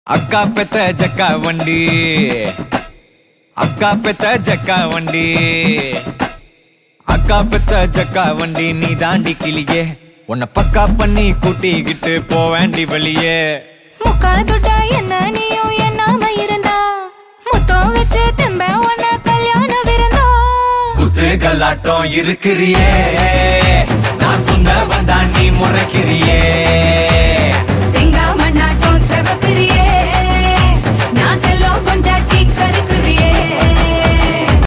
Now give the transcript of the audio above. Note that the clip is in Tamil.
அக்கா பெத்த ஜக்கா வண்டி, அக்கா பெத்த ஜக்கா வண்டி, அக்கா பெத்த ஜக்கா வண்டி நீ தாண்டி கிளியே, உன்னை பக்கா பண்ணி கூட்டிக்கிட்டு போவேண்டி வெளியே. முக்கா துட்டா என்ன நீயும் என்னாம இருந்தா, முத்தம் வச்சு திரும்ப உன்ன கல்யாண விருந்தா. குத்து கல்லாட்டம் இருக்கிறியே, நான் துங்க வந்தா நீ முறைக்கிறியே.